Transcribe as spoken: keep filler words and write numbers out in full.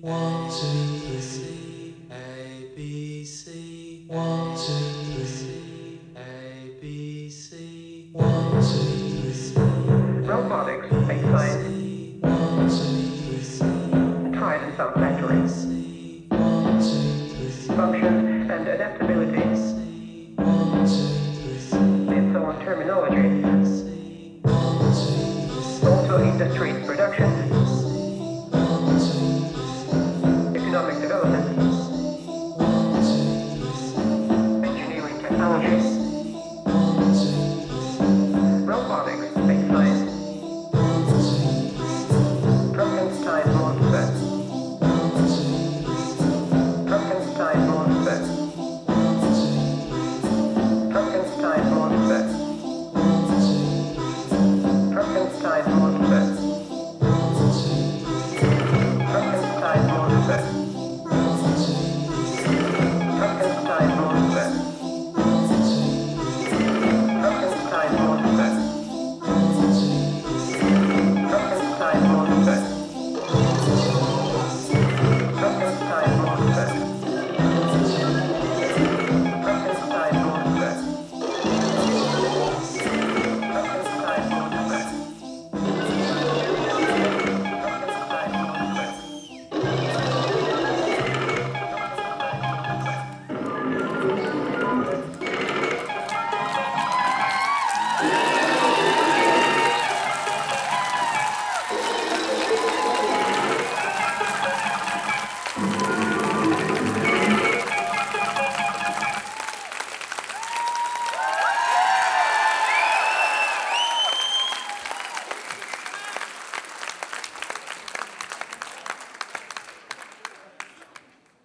One, two, three, A, B, C. One, two, three, A, B, C. One, two, three. Robotics makes science One, two, three. tried in some factories. One, two, three. Functions and adaptability, One, two, three. its own terminology. One, two, three. Also industry